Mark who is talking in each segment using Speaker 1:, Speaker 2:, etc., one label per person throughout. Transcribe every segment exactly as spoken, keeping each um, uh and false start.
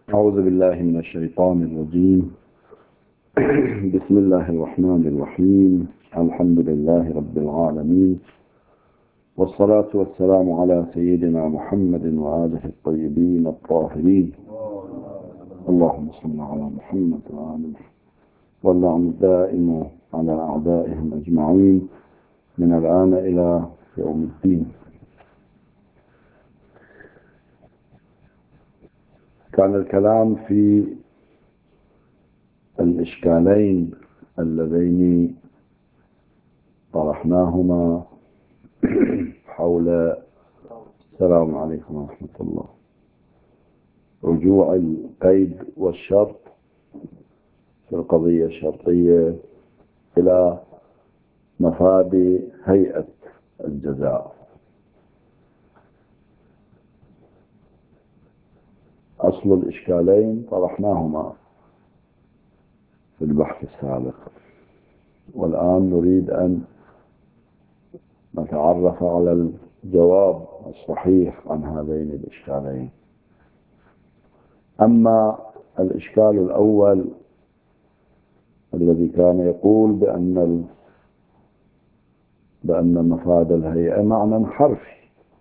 Speaker 1: أعوذ بالله من الشيطان الرجيم. بسم الله الرحمن الرحيم. الحمد لله رب العالمين، والصلاة والسلام على سيدنا محمد وآله الطيبين الطاهرين. اللهم صل على محمد وآله، واللعن الدائم على أعدائهم أجمعين من الآن إلى يوم الدين. كان الكلام في الإشكالين اللذين طرحناهما حول السلام عليكم ورحمة الله رجوع القيد والشرط في القضية الشرطية إلى مفاد هيئة الجزاء. أصل الإشكالين طرحناهما في البحث السابق، والآن نريد أن نتعرف على الجواب الصحيح عن هذين الإشكالين. أما الإشكال الأول الذي كان يقول بأن بأن مفاد الهيئة معنى حرفي،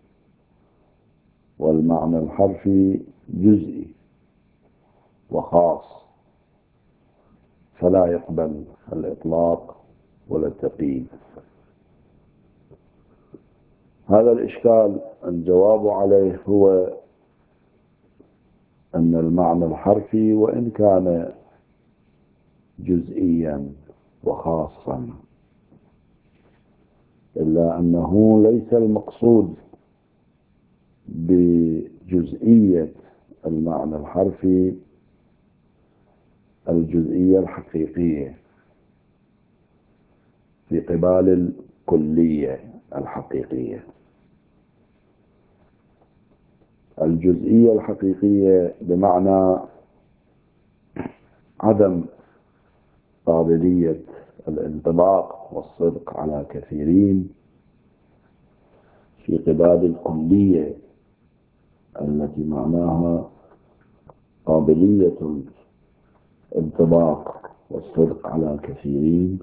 Speaker 1: والمعنى الحرفي جزئي وخاص، فلا يقبل الإطلاق ولا التقييد. هذا الإشكال الجواب عليه هو أن المعنى الحرفي وإن كان جزئيا وخاصا، إلا أنه ليس المقصود بجزئية المعنى الحرفي الجزئية الحقيقية في قبال الكلية الحقيقية. الجزئية الحقيقية بمعنى عدم قابلية الانطباق والصدق على كثيرين في قبال الكلية التي معناها قابلية الانطباق والصدق على كثيرين.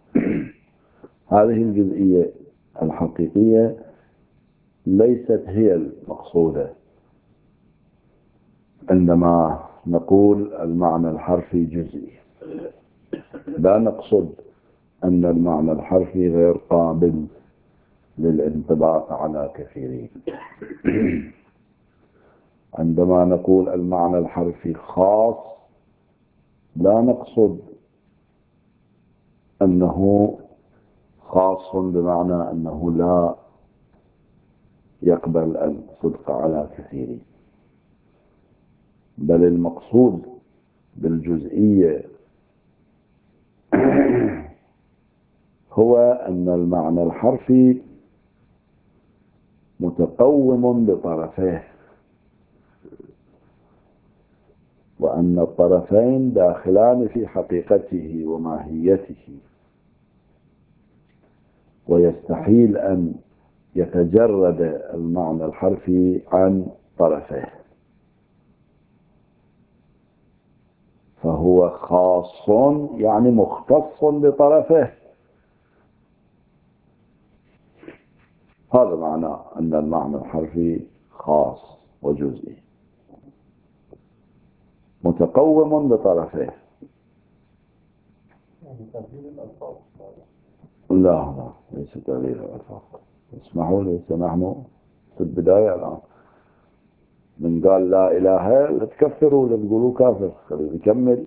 Speaker 1: هذه الجزئية الحقيقية ليست هي المقصودة عندما نقول المعنى الحرفي جزئي. لا نقصد أن المعنى الحرفي غير قابل للانطباق على كثيرين. عندما نقول المعنى الحرفي خاص، لا نقصد أنه خاص بمعنى أنه لا يقبل الصدق على كثيرين، بل المقصود بالجزئية هو أن المعنى الحرفي متقوم بطرفيه، وأن الطرفين داخلان في حقيقته وماهيته، ويستحيل أن يتجرد المعنى الحرفي عن طرفيه، فهو خاص يعني مختص بطرفه. هذا معنى أن المعنى الحرفي خاص وجزئي متقوم بطرفه. لا لا، ليس تغيير الألفاظ. اسمحوا لي، نحن في البداية الآن من قال لا إله لا تكفروا، لا تقولوا كافر، خليه يكمل.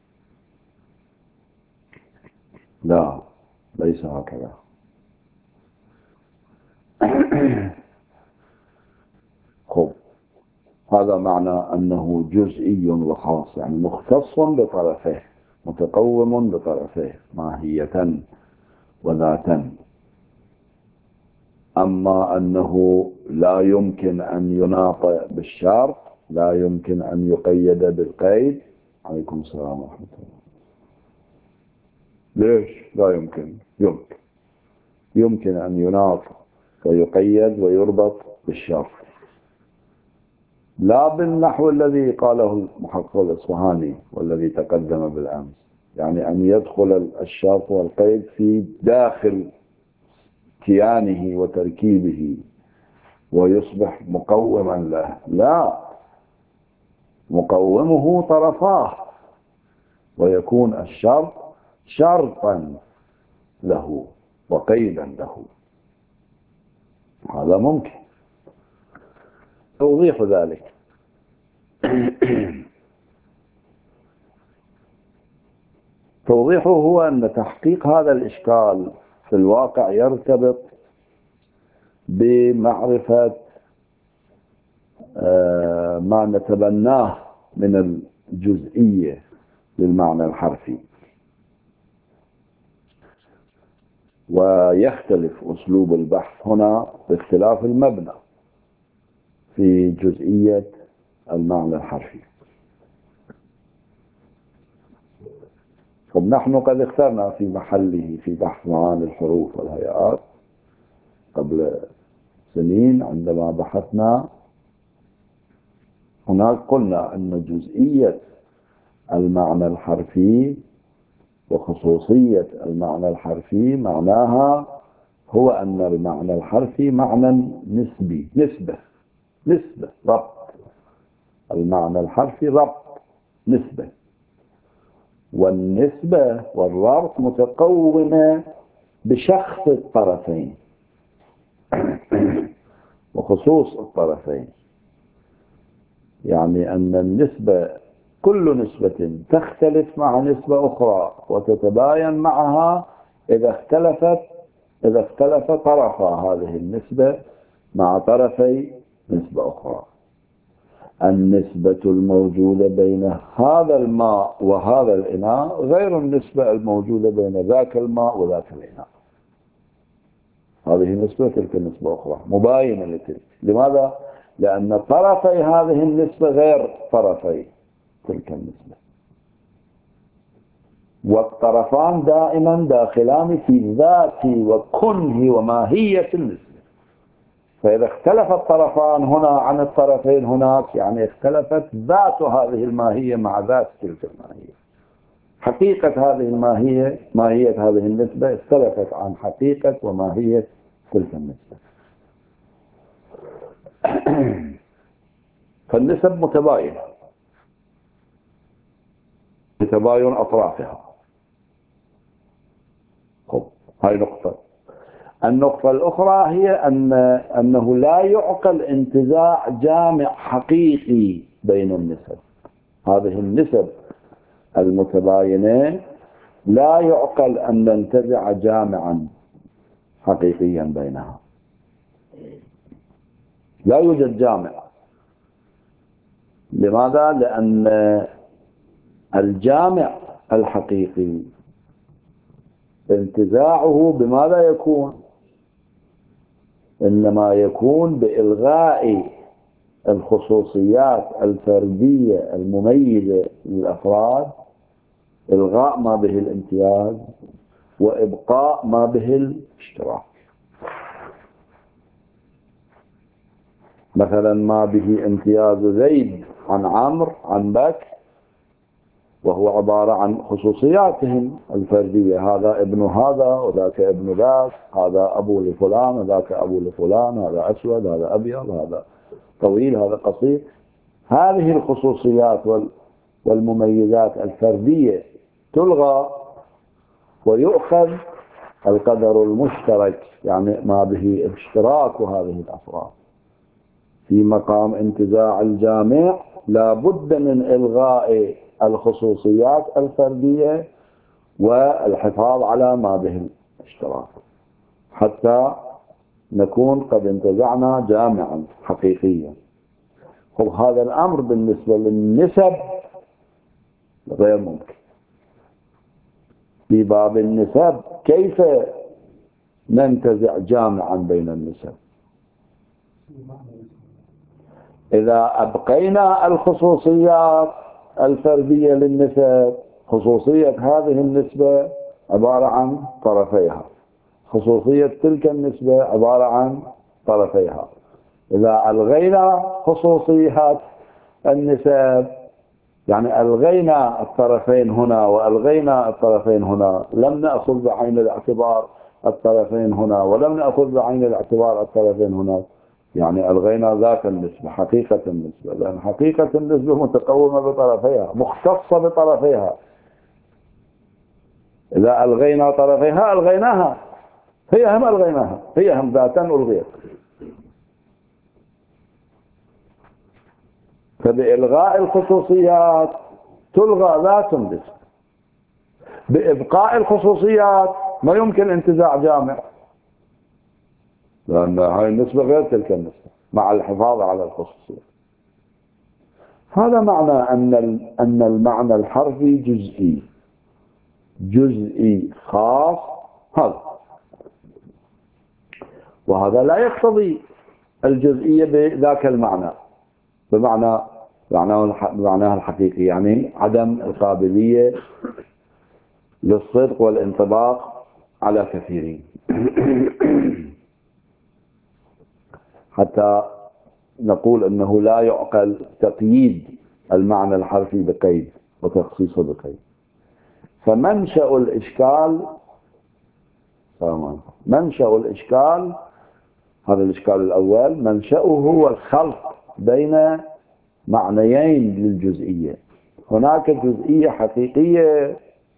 Speaker 1: لا، ليس هكذا. خب، هذا معنى أنه جزئي وخاص، يعني مختص بطرفه، متقوم بطرفه ماهية وذاتا. أما أنه لا يمكن أن يناط بالشرط، لا يمكن أن يقيد بالقيد. عليكم السلام ورحمة الله. ليش لا يمكن؟ يمكن يمكن أن يناط ويقيد ويربط بالشرط، لا بالنحو الذي قاله المحقق الإصفهاني والذي تقدم بالأمس، يعني أن يدخل الشرط والقيد في داخل كيانه وتركيبه ويصبح مقوما له، لا، مقومه طرفاه، ويكون الشرط شرطا له وقيدا له. هذا ممكن. توضيح ذلك توضيحه هو أن تحقيق هذا الإشكال في الواقع يرتبط بمعرفة ما نتبناه من الجزئية للمعنى الحرفي، ويختلف أسلوب البحث هنا باختلاف المبنى في جزئية المعنى الحرفي. نحن قد اخترنا في محله في بحث معاني الحروف والهيئات قبل سنين عندما بحثنا هناك، قلنا أن جزئية المعنى الحرفي وخصوصية المعنى الحرفي معناها هو أن المعنى الحرفي معنى نسبي، نسبة نسبة ربط. المعنى الحرفي ربط نسبة، والنسبة والربط متقومة بشخص الطرفين وخصوص الطرفين، يعني أن النسبة كل نسبة تختلف مع نسبة أخرى وتتباين معها إذا اختلفت إذا اختلف طرفا هذه النسبة مع طرفي نسبة أخرى. النسبة الموجودة بين هذا الماء وهذا الإناء غير النسبة الموجودة بين ذاك الماء وذاك الإناء. هذه نسبة، تلك النسبة أخرى مباينة لتلك. لماذا؟ لأن طرفي هذه النسبة غير طرفي تلك النسبة، والطرفان دائما داخلان في ذات وكنه وماهية النسبة. فإذا اختلف الطرفان هنا عن الطرفين هناك، يعني اختلفت ذات هذه الماهية مع ذات تلك الماهية. حقيقة هذه الماهية، ماهية هذه النسبة اختلفت عن حقيقة وماهية تلك النسبة. فالنسب متباينة بتباين أطرافها. خب، هاي نقطة. النقطة الأخرى هي أن أنه لا يعقل انتزاع جامع حقيقي بين النسب. هذه النسب المتباينة لا يعقل أن ننتزع جامعا حقيقيا بينها، لا يوجد جامع. لماذا؟ لأن الجامع الحقيقي انتزاعه بماذا يكون؟ إنما يكون بإلغاء الخصوصيات الفردية المميزة للأفراد، إلغاء ما به الامتياز وإبقاء ما به الاشتراك. مثلا ما به امتياز زيد عن عمرو عن بكر، وهو عبارة عن خصوصياتهم الفردية، هذا ابن هذا وذاك ابن ذاك، هذا أبو لفلان وذاك أبو لفلان، هذا أسود هذا أبيض، هذا طويل هذا قصير. هذه الخصوصيات والمميزات الفردية تلغى ويؤخذ القدر المشترك، يعني ما به اشتراك هذه الأفراد. في مقام انتزاع الجامع لا بد من إلغاء الخصوصيات الفردية والحفاظ على ما به الاشتراك حتى نكون قد انتزعنا جامعا حقيقيا. هذا الأمر بالنسبة للنسب غير ممكن. في باب النسب كيف ننتزع جامعا بين النسب؟ إذا أبقينا الخصوصيات الفردية للنسب، خصوصية هذه النسبة عبارة عن طرفيها، خصوصية تلك النسبة عبارة عن طرفيها. إذا ألغينا خصوصيات النسب، يعني ألغينا الطرفين هنا وألغينا الطرفين هنا، لم نأخذ بعين الاعتبار الطرفين هنا ولم نأخذ بعين الاعتبار الطرفين هنا، يعني ألغينا ذات النسبة، حقيقة النسبة، لأن حقيقة النسبة متقومة بطرفيها، مختصة بطرفيها. إذا ألغينا طرفيها ألغيناها، هي هم ألغيناها، هي هم ذاتا ألغيت. فبإلغاء الخصوصيات تلغى ذات النسبة، بإبقاء الخصوصيات ما يمكن انتزاع جامع، لأن هاي النسبة غير تلك النسبة مع الحفاظ على الخصوصية. هذا معنى أن أن المعنى الحرفي جزئي، جزئي خاص هذا، وهذا لا يقتضي الجزئية بذاك المعنى، بمعنى بمعناه الحقيقي، يعني عدم القابلية للصدق والانطباق على كثيرين. حتى نقول أنه لا يعقل تقييد المعنى الحرفي بقيد وتخصيصه بقيد. فمنشأ الإشكال منشأ الإشكال هذا الإشكال الأول، منشأه هو الخلط بين معنيين للجزئية. هناك جزئية حقيقية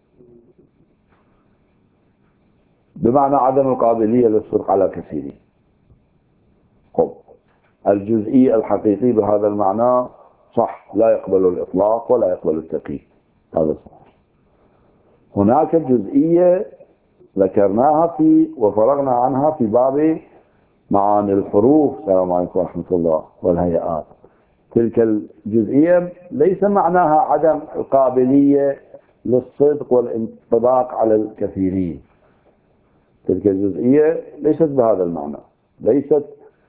Speaker 1: بمعنى عدم القابلية للصدق على كثيرين. خب الجزئي الحقيقي بهذا المعنى صح، لا يقبل الإطلاق ولا يقبل التقييد، هذا صح. هناك جزئية ذكرناها في وفرغنا عنها في باب معاني الحروف، السلام عليكم ورحمة الله، والهيئات. تلك الجزئية ليس معناها عدم القابلية للصدق والانطباق على الكثيرين، تلك الجزئية ليست بهذا المعنى، ليست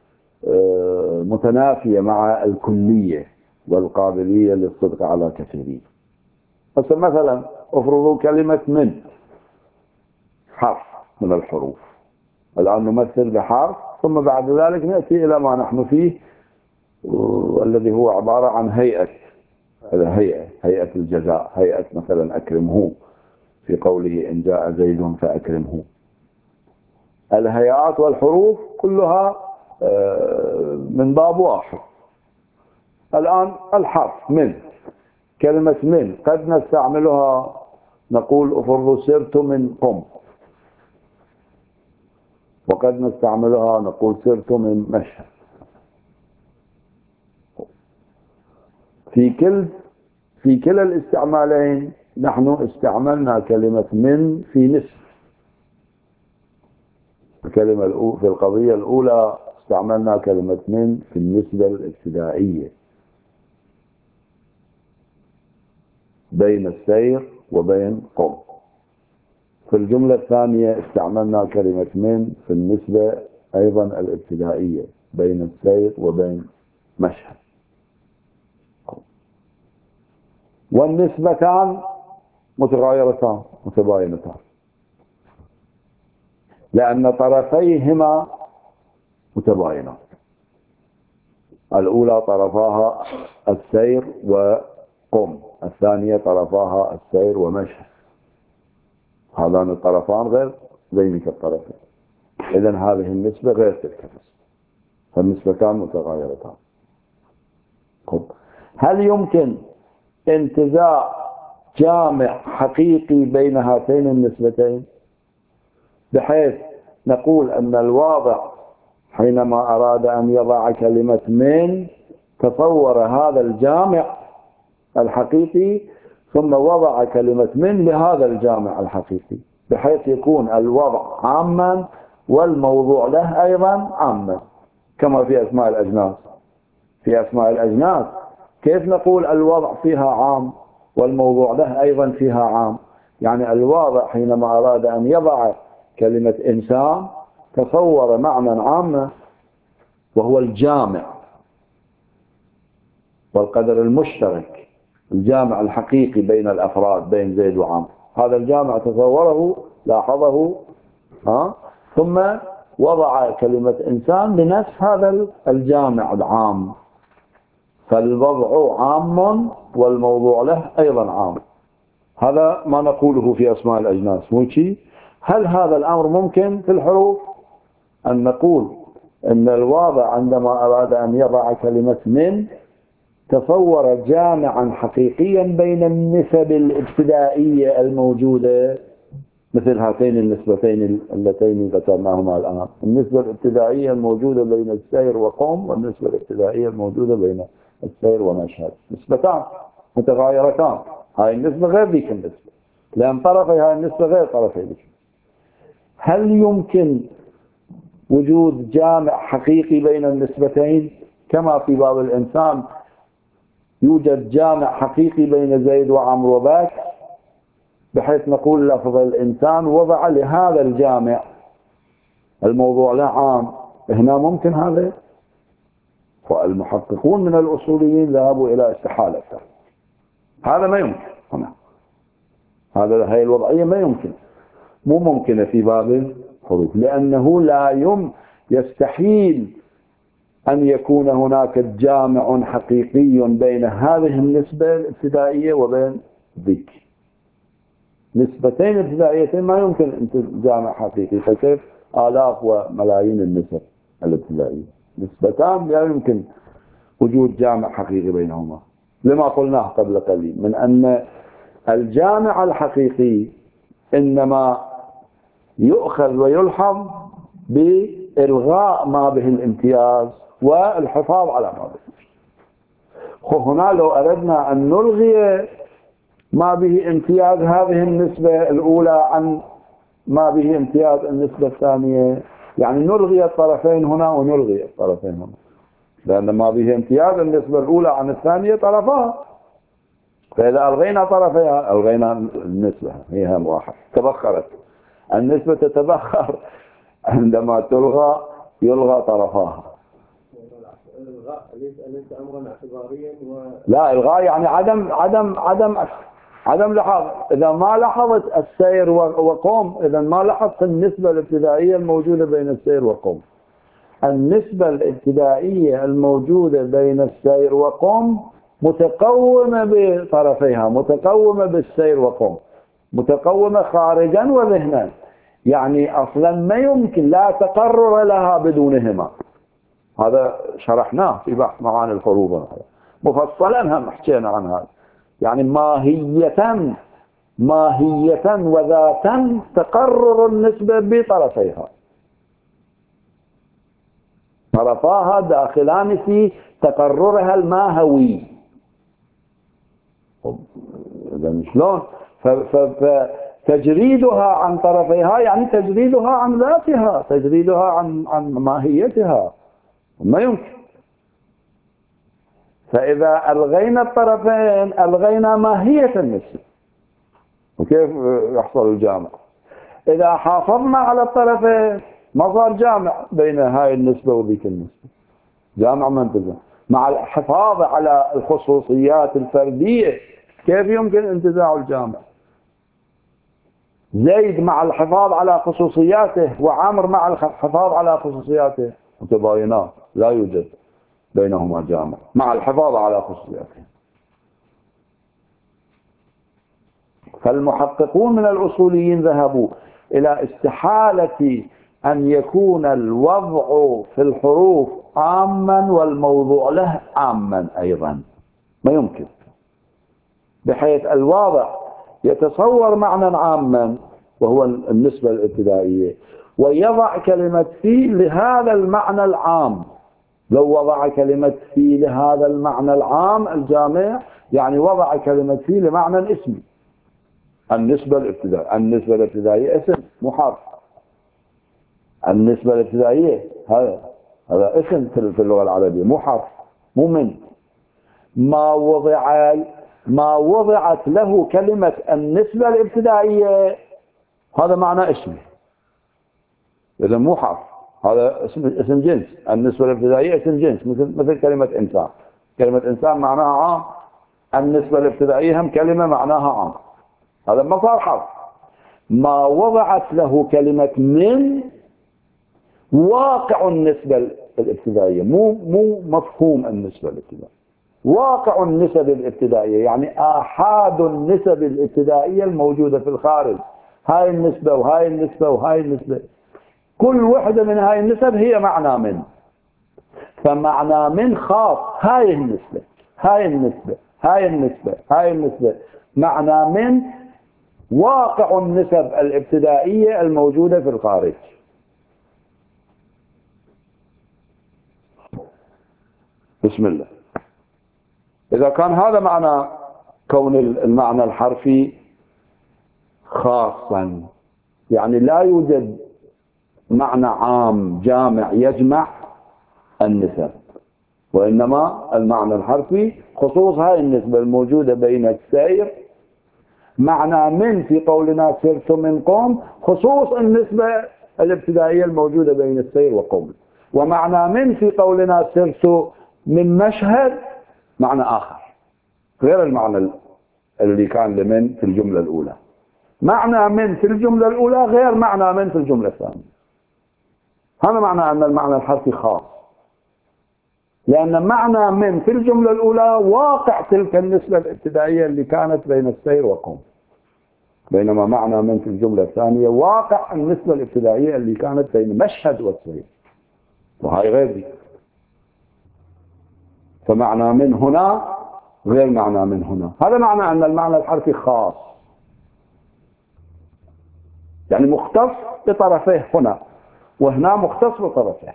Speaker 1: متنافية مع الكلية والقابلية للصدق على كثيرين. مثلا افرضوا كلمة من، حرف من الحروف، الآن نمثل بحرف، ثم بعد ذلك نأتي إلى ما نحن فيه والذي هو عبارة عن هيئة، هيئة هيئة الجزاء، هيئة مثلا أكرمه في قوله إن جاء زيد فأكرمه. الهيئات والحروف كلها من باب واحد. الآن الحرف من، كلمة من قد نستعملها نقول افرضوا سرت من قم، وقد نستعملها نقول سرت من مشهد. في كل في كلا الاستعمالين نحن استعملنا كلمة من في نسب. الكلمة في القضية الأولى استعملنا كلمة من في النسبة الابتدائية بين السير وبين قم. في الجملة الثانية استعملنا كلمة من في النسبة أيضا الابتدائية بين السير وبين مشهد. والنسبتان متغايرتان متباينتان، لأن طرفيهما متباينات. الأولى طرفاها السير وقم، الثانية طرفاها السير ومشهد. هذان الطرفان غير ذينك الطرفين، إذن هذه النسبة غير تلك النسبة، فالنسبتان متغايرتان. هل يمكن انتزاع جامع حقيقي بين هاتين النسبتين بحيث نقول أن الواضع حينما أراد أن يضع كلمة من تصور هذا الجامع الحقيقي ثم وضع كلمة من لهذا الجامع الحقيقي، بحيث يكون الوضع عاما والموضوع له أيضا عاما، كما في أسماء الأجناس. في أسماء الأجناس كيف نقول الوضع فيها عام والموضوع له أيضا فيها عام؟ يعني الواضع حينما أراد أن يضع كلمة إنسان تصور معنى عاما وهو الجامع والقدر المشترك، الجامع الحقيقي بين الأفراد بين زيد وعمرو. هذا الجامع تصوره، لاحظه، ها؟ ثم وضع كلمة إنسان لنفس هذا الجامع العام، فالوضع عام والموضوع له أيضا عام. هذا ما نقوله في أسماء الأجناس. موشي هل هذا الأمر ممكن في الحروف؟ أن نقول أن الواضع عندما أراد أن يضع كلمة من تصور جامعا حقيقيا بين النسب الابتدائية الموجودة مثل هاتين النسبتين اللتين ذكرناهما الآن، النسبة الابتدائية الموجودة بين السير وقوم والنسبة الابتدائية الموجودة بين السير ومشهد، نسبتان متغايرتان. هاي النسبة غير ذيك النسبة، لأن طرفي هاي النسبة غير طرفي ذيك. هل يمكن وجود جامع حقيقي بين النسبتين كما في باب الإنسان يوجد جامع حقيقي بين زيد وعمرو وبكر، بحيث نقول لفظ الإنسان وضع لهذا الجامع الموضوع له عام؟ هنا ممكن هذا؟ والمحققون من الأصوليين ذهبوا إلى استحالته. هذا ما يمكن هنا، هذا هي الوضعية ما يمكن، مو ممكنة في باب الحروف، لأنه لا يم يستحيل أن يكون هناك جامع حقيقي بين هذه النسبة الابتدائية وبين ذيك. نسبتين ابتدائيتين ما يمكن أن جامع حقيقي، فكيف آلاف وملايين النسب الابتدائية؟ نسبتان لا يمكن وجود جامع حقيقي بينهما، لما قلناه قبل قليل من أن الجامع الحقيقي إنما يؤخذ ويلحظ بإلغاء ما به الامتياز والحفاظ على ما به. هنا لو أردنا أن نلغي ما به امتياز هذه النسبة الأولى عن ما به امتياز النسبة الثانية، يعني نلغي الطرفين هنا ونلغي الطرفين هنا، لأن ما به امتياز النسبة الأولى عن الثانية طرفها، فإذا ألغينا طرفها ألغينا النسبة، هي هم واحد، تبخرت النسبة، تتبخر عندما تلغى يلغى طرفها.
Speaker 2: الغاء ليس امرا اعتباريا و...
Speaker 1: لا، الغاء يعني عدم عدم عدم عدم لحظ. اذا ما لاحظت السير وقوم، اذا ما لاحظت النسبه الابتدائيه الموجوده بين السير وقوم، النسبه الابتدائيه الموجوده بين السير وقوم متقومه بطرفيها، متقومه بالسير وقوم، متقومه خارجا وذهنا، يعني اصلا ما يمكن لا تقرر لها بدونهما. هذا شرحناه في بحث معاني الحروف مفصلا، هم حكينا عن هذا، يعني ماهية ماهية وذاتا تقرر النسبة بطرفيها، طرفاها داخلان في تقررها الماهوي. إذا شلون؟ فتجريدها عن طرفيها يعني تجريدها عن ذاتها، تجريدها عن عن ماهيتها، ما يمكن. فإذا ألغينا الطرفين ألغينا ماهية النسبة، وكيف يحصل الجامع؟ إذا حافظنا على الطرفين ما صار جامع بين هاي النسبة وذيك النسبة، جامع منتزه مع الحفاظ على الخصوصيات الفردية. كيف يمكن انتزاع الجامع؟ زيد مع الحفاظ على خصوصياته وعمر مع الحفاظ على خصوصياته متباينات، لا يوجد بينهما جامع مع الحفاظ على خصوصياته. فالمحققون من الأصوليين ذهبوا إلى استحالة أن يكون الوضع في الحروف عاما والموضوع له عاما أيضا، ما يمكن، بحيث الواضع يتصور معنى عاما وهو النسبة الابتدائية ويضع كلمة في لهذا المعنى العام. لو وضع كلمة في لهذا المعنى العام الجامع يعني وضع كلمة في لمعنى اسمي، النسبة الابتدائية. النسبة الابتدائية اسم مو حرف، النسبة الابتدائية هذا هذا اسم في اللغة العربية مو حرف مو من. ما وضع ما وضعت له كلمة النسبة الابتدائية هذا معنى اسمي، إذا مو حرف، هذا اسم اسم جنس. النسبة الابتدائية اسم جنس، مثل مثل كلمة إنسان. كلمة إنسان معناها عام، النسبة الابتدائية هم كلمة معناها عام، هذا ما صار حرف. ما وضعت له كلمة من واقع النسبة الابتدائية، مو مو مفهوم النسبة الابتدائية. واقع النسب الابتدائية، يعني آحاد النسب الابتدائية الموجودة في الخارج، هاي النسبة وهاي النسبة وهاي النسبة، كل وحدة من هاي النسب هي معنى من. فمعنى من خاص هاي النسبة، هاي النسبة، هاي النسبة، هاي النسبة. معنى من واقع النسب الابتدائية الموجودة في الخارج. بسم الله. إذا كان هذا معنى كون المعنى الحرفي خاصا، يعني لا يوجد معنى عام جامع يجمع النسب، وإنما المعنى الحرفي خصوص هاي النسبة الموجودة بين السير. معنى من في قولنا سرت من قوم خصوص النسبة الابتدائية الموجودة بين السير وقوم. ومعنى من في قولنا سرت من مشهد معنى آخر غير المعنى اللي كان لمن في الجملة الأولى. معنى من في الجملة الأولى غير معنى من في الجملة الثانية. هذا معنى أن المعنى الحرفي خاص، لأن معنى من في الجملة الأولى واقع تلك النسبة الابتدائية اللي كانت بين السير وقوم، بينما معنى من في الجملة الثانية واقع النسبة الابتدائية اللي كانت بين مشهد والسير، وهي غير دي. فمعنى من هنا غير معنى من هنا. هذا معنى أن المعنى الحرفي خاص، يعني مختص بطرفيه هنا، وهنا مختص بطرفيه.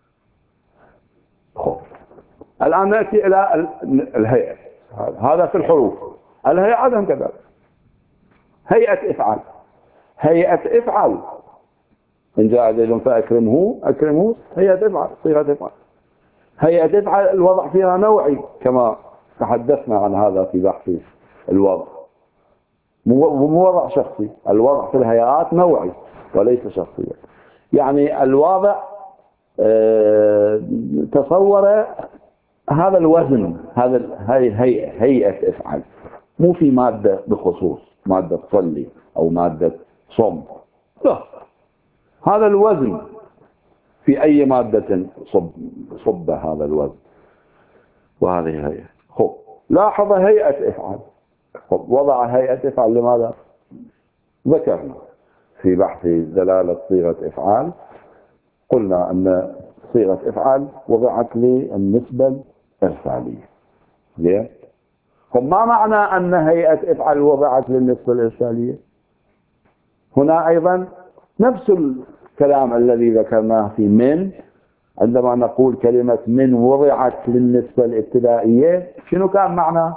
Speaker 1: خب الآن نأتي إلى الهيئة. هذا في الحروف. الهيئة عدم كذلك. هيئة افعل. هيئة افعل إن جاء زيد فأكرمه، أكرمه هيئة افعل، صيغة افعل. هيئة افعل الوضع فيها نوعي كما تحدثنا عن هذا في بحث الوضع، مو وضع شخصي. الوضع في الهيئات نوعي وليس شخصيا. يعني الوضع اه تصور هذا الوزن، هذا هاي هيئة هيئة افعل، مو في مادة بخصوص، مادة تصلي أو مادة صم، لا، هذا الوزن في أي مادة صب صب هذا الوزن، وهذه هيئة. خب لاحظ هيئة افعل. خب وضع هيئة افعل لماذا؟ ذكرنا في بحث دلالة صيغة افعال، قلنا أن صيغة افعل وضعت للنسبة الإرسالية. زين؟ طب ما معنى أن هيئة افعل وضعت للنسبة الإرسالية؟ هنا أيضا نفس الكلام الذي ذكرناه في من، عندما نقول كلمة من وضعت للنسبة الابتدائية، شنو كان معناه؟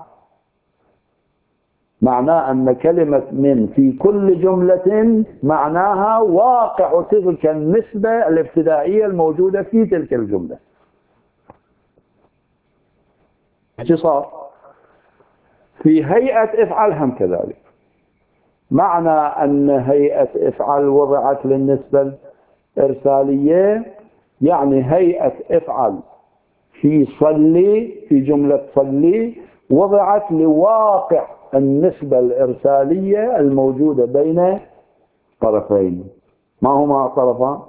Speaker 1: معناه أن كلمة من في كل جملة معناها واقع تلك النسبة الابتدائية الموجودة في تلك الجملة. اختصار. في هيئة افعل هم كذلك. معنى أن هيئة افعل وضعت للنسبة الإرسالية، يعني هيئة افعل في صلي، في جملة صلي، وضعت لواقع النسبة الإرسالية الموجودة بين طرفين. ما هما طرفان؟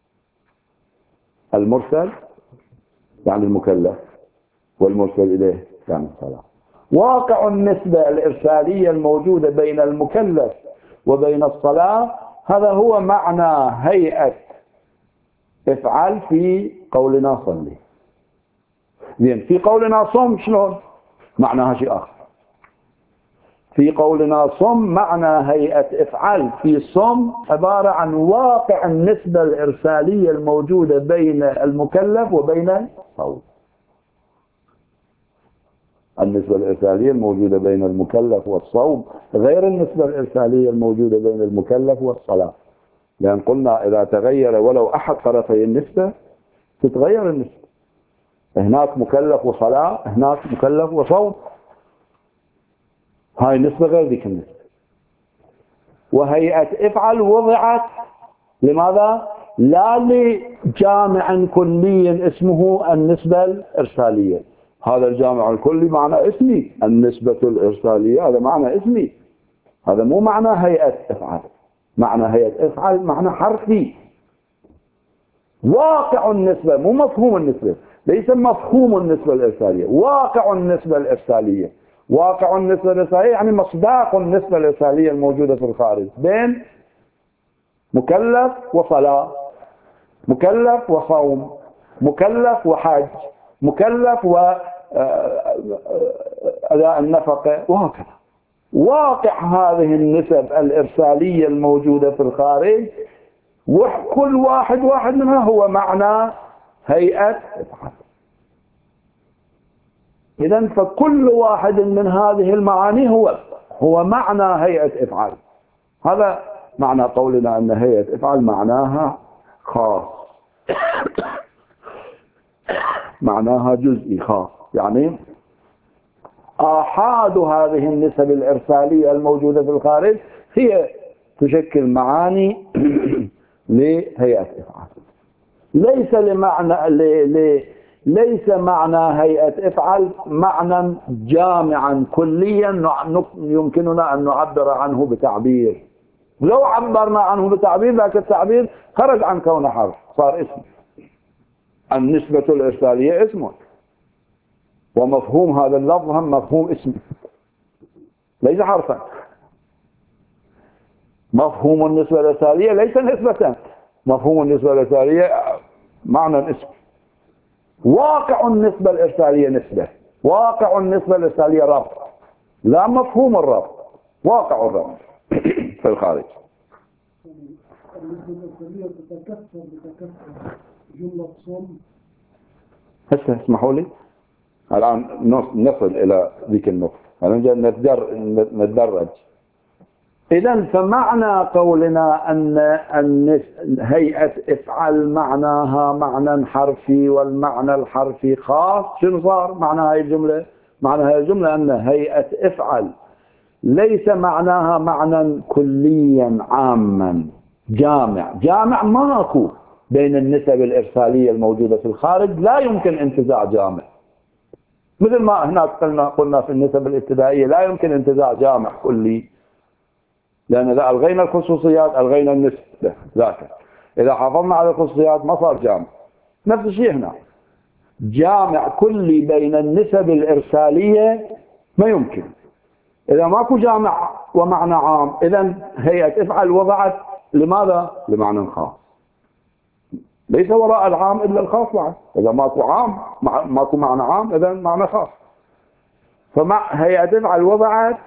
Speaker 1: المرسل يعني المكلف، والمرسل إليه يعني الصلاة. واقع النسبة الإرسالية الموجودة بين المكلف وبين الصلاة، هذا هو معنى هيئة افعل في قولنا صلي. زين، في قولنا صم شلون؟ معناها شيء آخر. في قولنا صم معنى هيئة افعل في صم عبارة عن واقع النسبة الإرسالية الموجودة بين المكلف وبين الصوم. النسبة الإرسالية الموجودة بين المكلف والصوم غير النسبة الإرسالية الموجودة بين المكلف والصلاة، لأن قلنا إذا تغير ولو أحد طرفي النسبة تتغير النسبة. هناك مكلف وصلاة، هناك مكلف وصوم، هاي النسبة غير ذيك النسبة. وهيئة افعل وضعت لماذا؟ لا لجامع كلي اسمه النسبة الإرسالية، هذا الجامع الكلي معنى اسمي، النسبة الإرسالية هذا معنى اسمي، هذا مو معنى هيئة افعل. معنى هيئة افعل معنى حرفي، واقع النسبة مو مفهوم النسبة. ليس مفهوم النسبة الإرسالية، واقع النسبة الإرسالية. واقع النسبة الإرسالية يعني مصداق النسبة الإرسالية الموجودة في الخارج بين مكلف وصلاة، مكلف وصوم، مكلف وحج، مكلف وأداء النفقة وهكذا. واقع هذه النسب الإرسالية الموجودة في الخارج وكل واحد واحد منها هو معنى هيئة افعل. إذن فكل واحد من هذه المعاني هو هو معنى هيئة افعل. هذا معنى قولنا أن هيئة افعل معناها خاص، معناها جزئي خاص، يعني آحاد هذه النسب الإرسالية الموجودة في الخارج هي تشكل معاني لهيئة افعل. ليس لمعنى ل... ليس معنى هيئة افعل معنى جامعا كليا يمكننا أن نعبر عنه بتعبير. لو عبرنا عنه بتعبير لكن التعبير خرج عن كونه حرف، صار اسم. النسبة الإرسالية اسم، ومفهوم هذا اللفظ هم مفهوم اسم ليس حرفا. مفهوم النسبة الإرسالية ليس نسبة، مفهوم النسبة الإرسالية معنى اسم. واقع النسبة الإرسالية نسبة، واقع النسبة الإرسالية ربط، لا مفهوم الربط، واقع الربط في الخارج.
Speaker 3: النسبة الإرسالية تتكثر بتكثر جملة صم.
Speaker 1: هسه اسمحوا لي الآن نصل إلى ذيك النقطة، نتدرج. إذن فمعنى قولنا أن أن هيئة افعل معناها معنى حرفي والمعنى الحرفي خاص، شنو صار معنى هاي الجملة؟ معنى هاي الجملة أن هيئة افعل ليس معناها معنى كليا عاما جامع. جامع ماكو بين النسب الإرسالية الموجودة في الخارج، لا يمكن انتزاع جامع. مثل ما هناك قلنا قلنا في النسب الابتدائية لا يمكن انتزاع جامع كلي، لأن إذا ألغينا الخصوصيات ألغينا النسبة ذاك. إذا حافظنا على الخصوصيات ما صار جامع. نفس الشيء هنا، جامع كلي بين النسب الإرسالية ما يمكن. إذا ماكو جامع ومعنى عام، إذن هيئة افعل وضعت لماذا؟ لمعنى خاص. ليس وراء العام إلا الخاص بعد. إذا ماكو عام ماكو معنى عام إذن معنى خاص. فمع هيئة افعل وضعت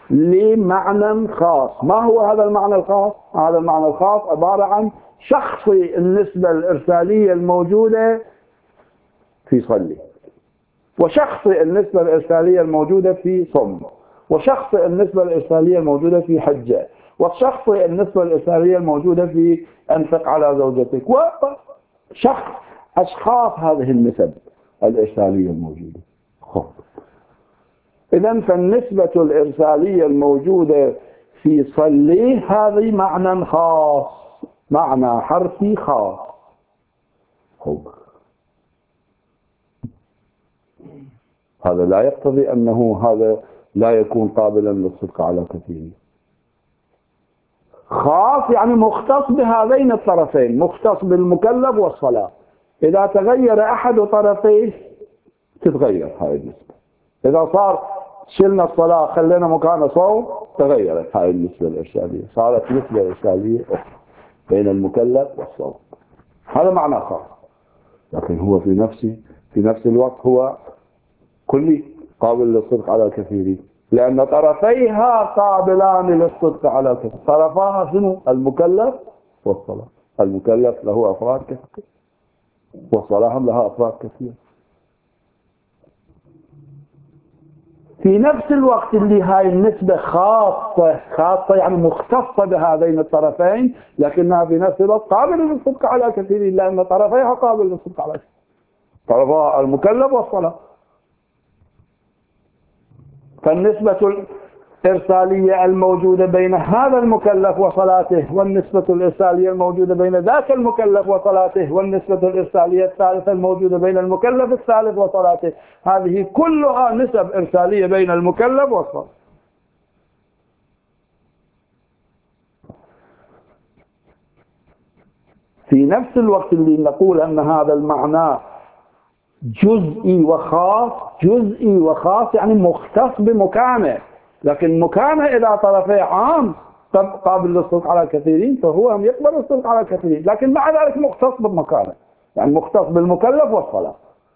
Speaker 1: لمعنى خاص. ما هو هذا المعنى الخاص؟ هذا المعنى الخاص عبارة عن شخص النسبة الإرسالية الموجودة في صلي، وشخص النسبة الإرسالية الموجودة في صم، وشخص النسبة الإرسالية الموجودة في حجة، وشخص النسبة الإرسالية الموجودة في أنفق على زوجتك، وشخص أشخاص هذه النسب الإرسالية الموجودة. خب. إذن فالنسبة الإرسالية الموجودة في صلي هذه معنى خاص، معنى حرفي خاص. خب. هذا لا يقتضي أنه هذا لا يكون قابلا للصدق على كثير. خاص يعني مختص بهذين الطرفين، مختص بالمكلف والصلاة. إذا تغير أحد طرفيه تتغير هذه النسبة. إذا صار شلنا الصلاة خلينا مكانه صوم تغيرت هذه النسبة الإرسالية، صارت نسبة إرسالية أخرى بين المكلف والصوم. هذا معنى خاص، لكن هو في نفسه في نفس الوقت هو كلي قابل للصدق على كثير، لأن طرفيها قابلان للصدق على كثير. طرفاها شنو؟ المكلف والصلاة. المكلف له أفراد كثير والصلاة لها أفراد كثير. في نفس الوقت اللي هاي النسبة خاصة خاصة يعني مختصة بهذين الطرفين، لكنها في نفس الوقت قابلة للصدق على كثير، لأن طرفيها قابل للصدق على كثير. طرفها المكلف والصلاة. فالنسبة الإرسالية الموجودة بين هذا المكلف وصلاته، والنسبة الإرسالية الموجودة بين ذاك المكلف وصلاته، والنسبة الإرسالية الثالثة الموجودة بين المكلف الثالث وصلاته، هذه كلها نسب إرسالية بين المكلف والصلاة. في نفس الوقت اللي نقول أن هذا المعنى جزئي وخاص. جزئي وخاص يعني مختص بمكانه، لكن مكانه إذا طرفيه عام قابل للصدق على كثيرين فهو هم يقبل الصدق على كثيرين، لكن مع ذلك مختص بمكانه، يعني مختص بالمكلف والصلاة.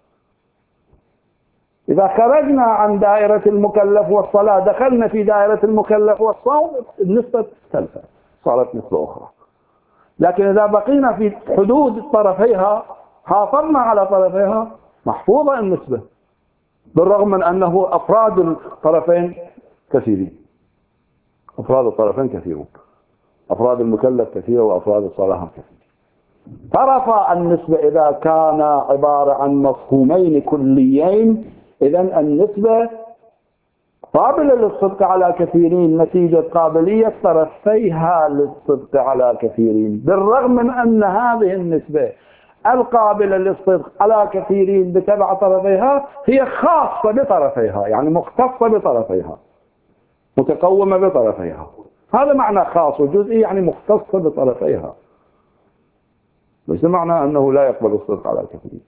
Speaker 1: إذا خرجنا عن دائرة المكلف والصلاة دخلنا في دائرة المكلف والصوم النسبة اختلفت، صارت نسبة أخرى. لكن إذا بقينا في حدود طرفيها حافظنا على طرفيها محفوظة النسبة، بالرغم من أنه أفراد الطرفين كثيرين. أفراد الطرفين كثيرون، أفراد المكلف كثير وأفراد الصلاة كثير. طرف النسبة إذا كان عبارة عن مفهومين كليين إذن النسبة قابلة للصدق على كثيرين نتيجة قابلية طرفيها للصدق على كثيرين، بالرغم من أن هذه النسبة القابلة للصدق على كثيرين بتبع طرفيها هي خاصة بطرفيها، يعني مختصة بطرفيها، متقومة بطرفيها. هذا معنى خاص وجزئي، يعني مختصة بطرفيها، ليس معنى أنه لا يقبل الصدق على كثيرين.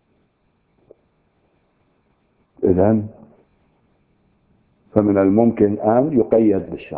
Speaker 1: إذن فمن الممكن أن يقيد بالشرط،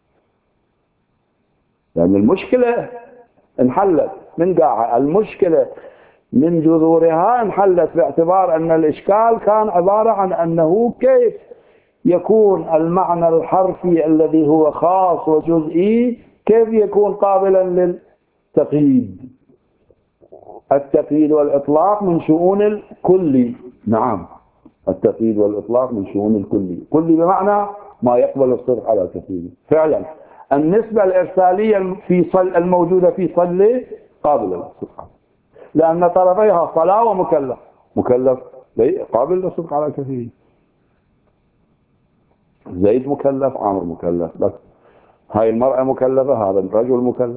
Speaker 1: لأن المشكلة انحلت من قاعة، المشكلة من جذورها انحلت، باعتبار أن الإشكال كان عبارة عن أنه كيف يكون المعنى الحرفي الذي هو خاص وجزئي كيف يكون قابلا للتقييد. التقييد والإطلاق من شؤون الكلي. نعم، التقييد والإطلاق من شؤون الكلي. كلي بمعنى ما يقبل الصدق على كثير. فعلا النسبة الإرسالية في صل الموجودة في صل قابلة للصدق، لأن طرفيها صلاة ومكلف. مكلف قابل للصدق على كثير. زيد مكلف، عامر مكلف، بس هاي المرأة مكلفة، هذا الرجل مكلف.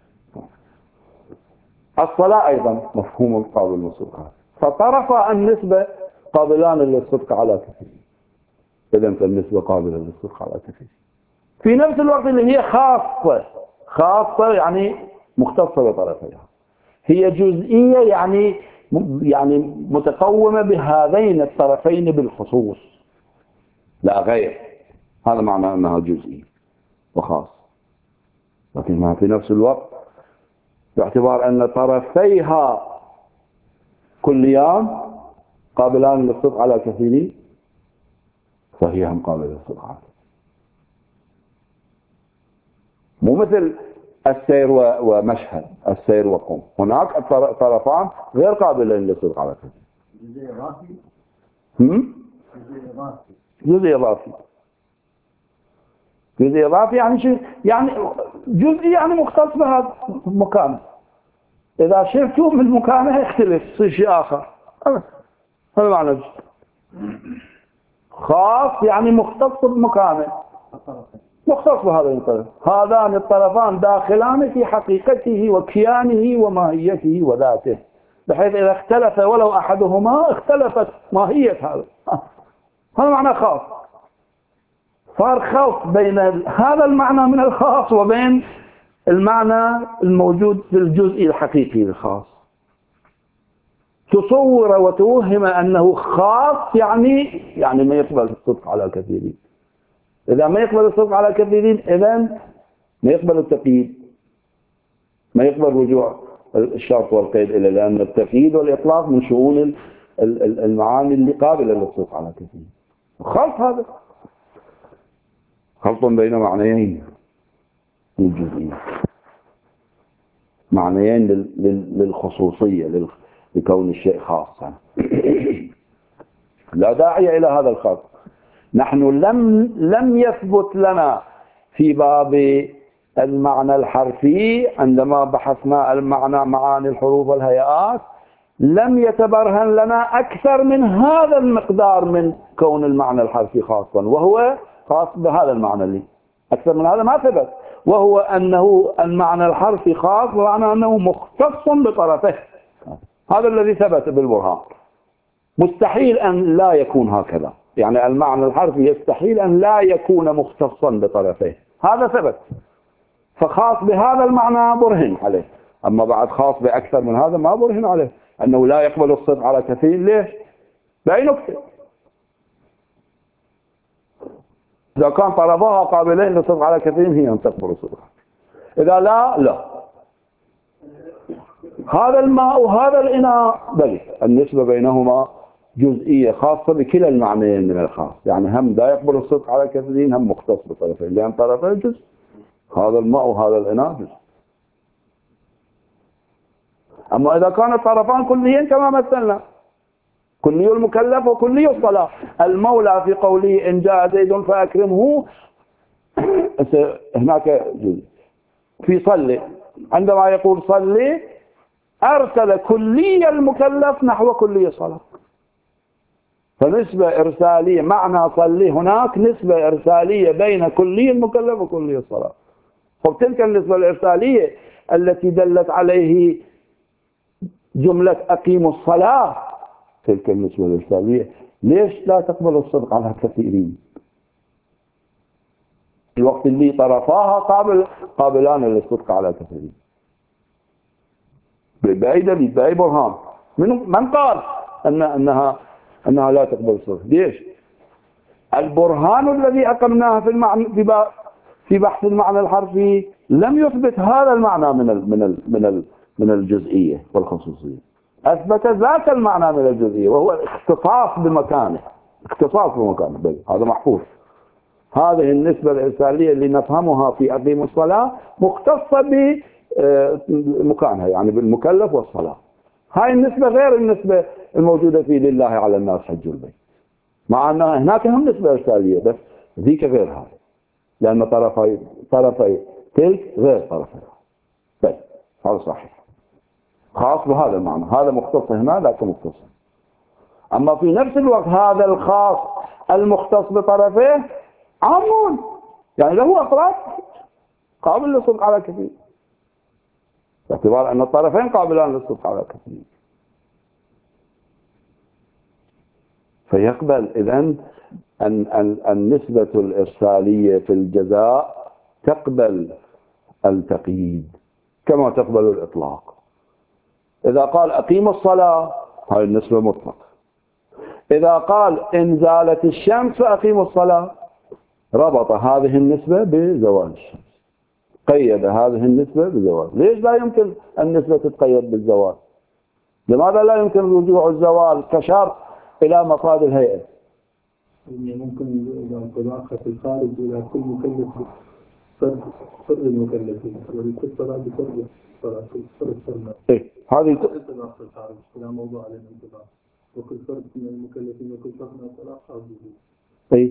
Speaker 1: الصلاة أيضا مفهوم قابل للصدق، فطرف النسبة قابلان للصدق على كثير. إذن فالنسبة قابلة للصدق على كثير في نفس الوقت اللي هي خاصة. خاصة يعني مختصة بطرفيها، هي جزئية يعني يعني متقومة بهذين الطرفين بالخصوص لا غير. هذا معنى أنها جزئي وخاص، لكنها في نفس الوقت باعتبار أن طرفيها كليان قابلان للصدق على كثيرين فهي هم قابلة للصدق على كثيرين. مو مثل السير ومشهد، السير وقم، هناك طرفان غير قابلين للصدق على كثيرين.
Speaker 2: جزء إضافي.
Speaker 1: هم؟
Speaker 2: جزء إضافي.
Speaker 1: جزء إضافي. جزء إضافي يعني شيء، يعني جزء يعني مختص بهذا المكان. إذا شلتوه من مكانه يختلف يصير شيء آخر. هذا معنى خاص، يعني مختص بمكانه، مختص بهذا الطرف. هذان الطرفان داخلان في حقيقته وكيانه وماهيته وذاته، بحيث إذا اختلف ولو أحدهما اختلفت ماهية هذا. هذا معنى خاص. صار خلط بين هذا المعنى من الخاص وبين المعنى الموجود في الجزء الحقيقي الخاص. تصور وتوهم أنه خاص يعني يعني ما يقبل الصدق على كثيرين. إذا ما يقبل الصدق على كثيرين إذن ما يقبل التقييد، ما يقبل رجوع الشرط والقيد إلى، لأن التقييد والإطلاق من شؤون المعاني اللي قابلة للصدق على كثيرين. خلط، هذا خلط بين معنيين الجزئية، معنيين للخصوصية لكون الشيء خاصا. لا داعي إلى هذا الخلط. نحن لم لم يثبت لنا في باب المعنى الحرفي عندما بحثنا المعنى معاني الحروف والهيئات لم يتبرهن لنا أكثر من هذا المقدار من كون المعنى الحرفي خاصا، وهو خاص بهذا المعنى اللي أكثر من هذا ما ثبت، وهو أنه المعنى الحرفي خاص بمعنى أنه مختص بطرفه. هذا الذي ثبت بالبرهان. مستحيل أن لا يكون هكذا، يعني المعنى الحرفي يستحيل أن لا يكون مختصا بطرفه، هذا ثبت. فخاص بهذا المعنى برهن عليه، أما بعد خاص بأكثر من هذا ما برهن عليه، أنه لا يقبل الصدق على كثير. ليش؟ بأي نكتة. إذا كان طرفاها قابلين للصدق على كثير هي أن تقبل الصدق، إذا لا لا. هذا الماء وهذا الإناء بل النسبة بينهما جزئية خاصة بكلا المعنيين من الخاص، يعني هم لا يقبل الصدق على كثيرين، هم مختص بطرفين، لأن طرفين جزء، هذا الماء وهذا الإناء جزء. أما إذا كان الطرفان كليين كما مثلنا، كلي المكلف وكلي الصلاة، المولى في قوله إن جاء زيد فأكرمه هناك جزء في صلي، عندما يقول صلي أرسل كلي المكلف نحو كلي الصلاة، فنسبة إرسالية، معنى صلي هناك نسبة إرسالية بين كلي المكلف وكلي الصلاة. وتلك النسبة الإرسالية التي دلت عليه جملة أقيموا الصلاة، تلك النسبة الإرسالية ليش لا تقبل الصدق على كثيرين؟ الوقت اللي طرفاها قابل قابلان للصدق على كثيرين. بأي دليل؟ بأي برهان؟ من من قال أن أنها أنها لا تقبل الصدق؟ ليش؟ البرهان الذي أقمناه في المعنى في في بحث المعنى الحرفي لم يثبت هذا المعنى من ال من ال من ال من الجزئية والخصوصية، أثبت ذاك المعنى من الجزئية وهو الاختصاص بمكانه، اختصاص بمكانه، بل هذا محفوظ. هذه النسبة الإرسالية اللي نفهمها في أقيم الصلاة مختصة بمكانها، يعني بالمكلف والصلاة. هاي النسبة غير النسبة الموجودة في لله على الناس حج البيت، مع أن هناك هم نسبة إرسالية بس ذيك غير هذا، لأن طرفي طرفي تلك غير طرفي بس. هذا صحيح خاص بهذا المعنى، هذا مختص هنا ذاك مختص. أما في نفس الوقت هذا الخاص المختص بطرفيه عام، يعني له أفراد قابل للصدق على كثير، باعتبار أن الطرفين قابلان للصدق على كثير. فيقبل إذن أن النسبة الإرسالية في الجزاء تقبل التقييد كما تقبل الإطلاق. إذا قال أقيم الصلاة هذه النسبة مطلقة، إذا قال إن زالت الشمس فأقيم الصلاة ربط هذه النسبة بزوال الشمس، قيد هذه النسبة بزوال. ليش لا يمكن النسبة تتقيد بالزوال؟ لماذا لا يمكن رجوع الزوال كشرط إلى مفاد الهيئة؟
Speaker 4: ممكن إذا انطلاقها في الخارج إلى كل مكلف فرد فرد المكلفين ولكل صلاة بفرد صلاة فرد فرد.
Speaker 1: إيه هذه
Speaker 4: انطلاق في الخارج إلى موضوع الانطلاق، وكل فرد من المكلفين وكل فرد من الطلاق خارجه.
Speaker 1: إيه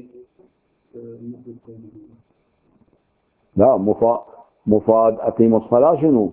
Speaker 1: لا مفاد مفاد أقيم الصلاة شنو؟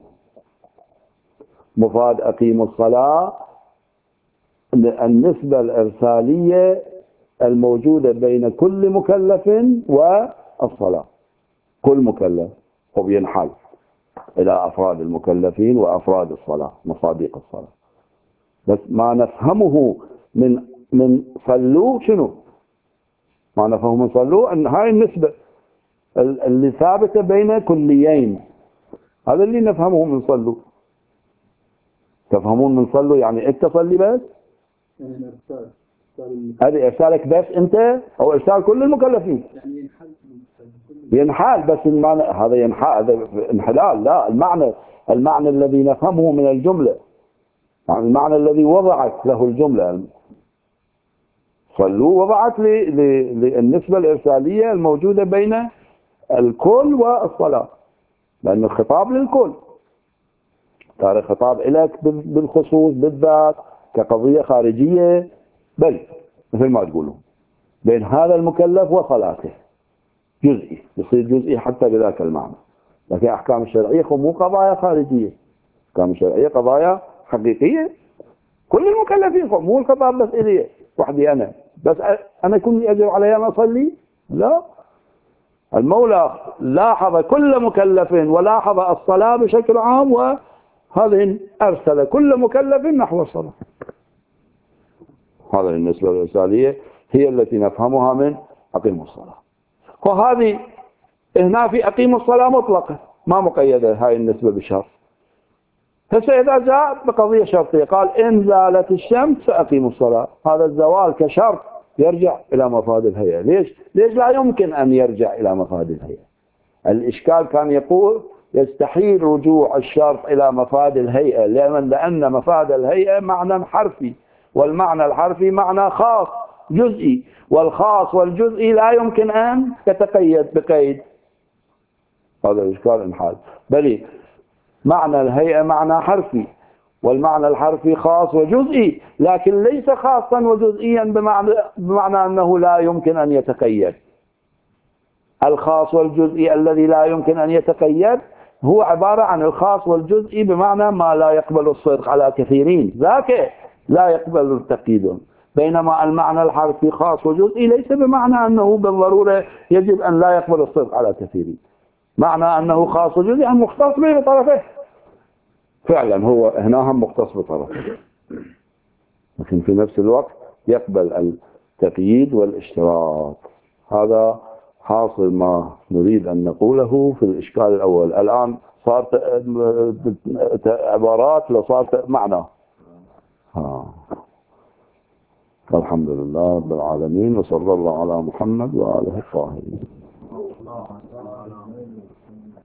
Speaker 1: مفاد أقيم الصلاة النسبة الإرسالية الموجودة بين كل مكلف والصلاة. كل مكلف هو ينحل إلى أفراد المكلفين وأفراد الصلاة، مصادق الصلاة. بس ما نفهمه من من صلوا شنو؟ ما نفهمه من صلوا أن هاي النسبة اللي ثابتة بين كليين، هذا اللي نفهمه من صلوا. تفهمون من صلوا يعني انت صلي بس؟
Speaker 4: يعني ارسال
Speaker 1: هذه ارسالك بس انت او ارسال كل المكلفين؟
Speaker 4: يعني ينحل
Speaker 1: ينحال بس المعنى هذا ينحال هذا انحلال. لا، المعنى المعنى الذي نفهمه من الجملة، يعني المعنى الذي وضعت له الجملة. صلوا وضعت للنسبة الإرسالية الموجودة بين الكل والصلاة، لأن الخطاب للكل، صار الخطاب إليك بالخصوص بالذات كقضية خارجية، بل مثل ما تقولوا بين هذا المكلف وصلاته جزئي، يصير جزئي حتى بذاك المعنى. لكن أحكام الشرعية مو قضايا خارجية، أحكام الشرعية قضايا حقيقية. كل المكلفين مو الخطاب بس إلي وحدي أنا بس، أنا كني أجب علي أن أصلي؟ لا، المولى لاحظ كل مكلف ولاحظ الصلاة بشكل عام، وهذا أرسل كل مكلف نحو الصلاة. هذه النسبة الإرسالية هي التي نفهمها من أقيموا الصلاة. وهذه هنا في أقيموا الصلاة مطلقة ما مقيدة هاي النسبة بشرط. هسه إذا جاء بقضية شرطية قال إن زالت الشمس فأقيموا الصلاة، هذا الزوال كشرط يرجع إلى مفاد الهيئة. ليش؟ ليش لا يمكن أن يرجع إلى مفاد الهيئة؟ الإشكال كان يقول يستحيل رجوع الشرط إلى مفاد الهيئة، لأن لأن مفاد الهيئة معنى حرفي، والمعنى الحرفي معنى خاص جزئي، والخاص والجزئي لا يمكن أن يتقيد بقيد. هذا الإشكال انحل. بل معنى الهيئة معنى حرفي، والمعنى الحرفي خاص وجزئي، لكن ليس خاصا وجزئيا بمعنى, بمعنى أنه لا يمكن أن يتقيد. الخاص والجزئي الذي لا يمكن أن يتقيد هو عبارة عن الخاص والجزئي بمعنى ما لا يقبل الصدق على كثيرين، ذاك لا يقبل التقييد. بينما المعنى الحرفي خاص وجزئي ليس بمعنى أنه بالضرورة يجب أن لا يقبل الصدق على كثيرين، معنى أنه خاص وجزئي أن مختص به بطرفه. فعلا هو هنا هم مختص بطرفه، لكن في نفس الوقت يقبل التقييد والاشتراط. هذا حاصل ما نريد أن نقوله في الإشكال الأول. الآن صارت عبارات لصارت معنى. ها. الحمد لله رب العالمين، وصلى الله على محمد وآله الطاهرين.